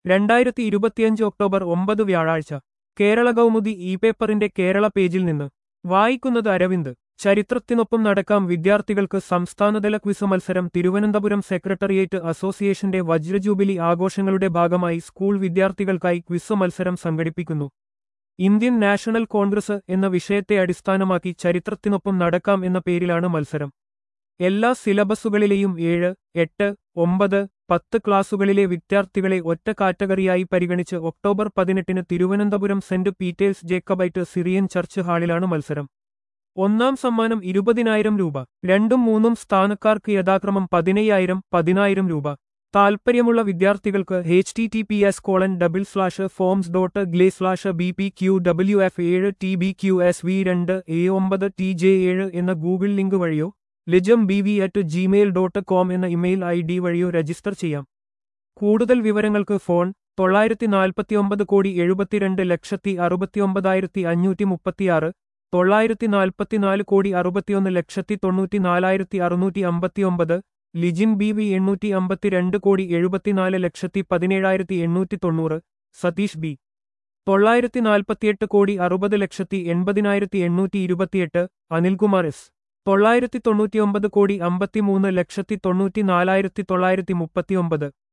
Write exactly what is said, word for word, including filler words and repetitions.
രണ്ടായിരത്തി ഇരുപത്തിയഞ്ച് ഒക്ടോബർ ഒമ്പത് വ്യാഴാഴ്ച കേരള കൗമുദി ഇ പേപ്പറിന്റെ കേരള പേജിൽ നിന്ന് വായിക്കുന്നത് അരവിന്ദ്. ചരിത്രത്തിനൊപ്പം നടക്കാം വിദ്യാർത്ഥികൾക്ക് സംസ്ഥാനതല ക്വിസ് മത്സരം. തിരുവനന്തപുരം സെക്രട്ടേറിയറ്റ് അസോസിയേഷന്റെ വജ്രജൂബിലി ആഘോഷങ്ങളുടെ ഭാഗമായി സ്കൂൾ വിദ്യാർത്ഥികൾക്കായി ക്വിസ് മത്സരം സംഘടിപ്പിക്കുന്നു. ഇന്ത്യൻ നാഷണൽ കോൺഗ്രസ് എന്ന വിഷയത്തെ അടിസ്ഥാനമാക്കി ചരിത്രത്തിനൊപ്പം നടക്കാം എന്ന പേരിലാണ് മത്സരം. എല്ലാ സിലബസുകളിലെയും ഏഴ്, എട്ട്, ഒമ്പത്, പത്ത് ക്ലാസുകളിലെ വിദ്യാർത്ഥികളെ ഒറ്റ കാറ്റഗറിയായി പരിഗണിച്ച് ഒക്ടോബർ പതിനെട്ടിന് Thiruvananthapuram Saint Peter's Jacobite Syrian church ഹാളിലാണ് മത്സരം. ഒന്നാം സമ്മാനം ഇരുപതിനായിരം രൂപ, രണ്ടും മൂന്നും സ്ഥാനക്കാർക്ക് യഥാക്രമം പതിനയ്യായിരം, പതിനായിരം രൂപ. താൽപ്പര്യമുള്ള വിദ്യാർത്ഥികൾക്ക് H T T P S colon double slash forms dot gle slash B P Q W F ഏഴ് T B Q S V രണ്ട് എ ഒമ്പത് ടി ജെ ഏഴ് എന്ന ഗൂഗിൾ ലിങ്ക് വഴിയോ ലിജം B V at Gmail dot com എന്ന email I D വഴിയോ register ചെയ്യാം. കൂടുതൽ വിവരങ്ങൾക്ക് ഫോൺ തൊള്ളായിരത്തി നാൽപ്പത്തിയൊമ്പത് കോടി എഴുപത്തിരണ്ട് ലക്ഷത്തി അറുപത്തിയൊമ്പതായിരത്തി അഞ്ഞൂറ്റി മുപ്പത്തിയാറ്, തൊള്ളായിരത്തി നാൽപ്പത്തിനാല് കോടി അറുപത്തിയൊന്ന് ലക്ഷത്തി തൊണ്ണൂറ്റി നാലായിരത്തി അറുന്നൂറ്റി അമ്പത്തിയൊമ്പത്, ലിജിൻ ബി വി എണ്ണൂറ്റി അമ്പത്തിരണ്ട് കോടി എഴുപത്തിനാല് ലക്ഷത്തി പതിനേഴായിരത്തി എണ്ണൂറ്റി തൊണ്ണൂറ്, സതീഷ് ബി തൊള്ളായിരത്തി നാൽപ്പത്തിയെട്ട് കോടി അറുപത് ലക്ഷത്തി എൺപതിനായിരത്തി എണ്ണൂറ്റി ഇരുപത്തിയെട്ട്, അനിൽകുമാർ എസ് തൊള്ളായിരത്തി തൊണ്ണൂറ്റിയൊമ്പത് കോടി അമ്പത്തിമൂന്ന് ലക്ഷത്തി തൊണ്ണൂറ്റി നാലായിരത്തി തൊള്ളായിരത്തി മുപ്പത്തിയൊമ്പത്.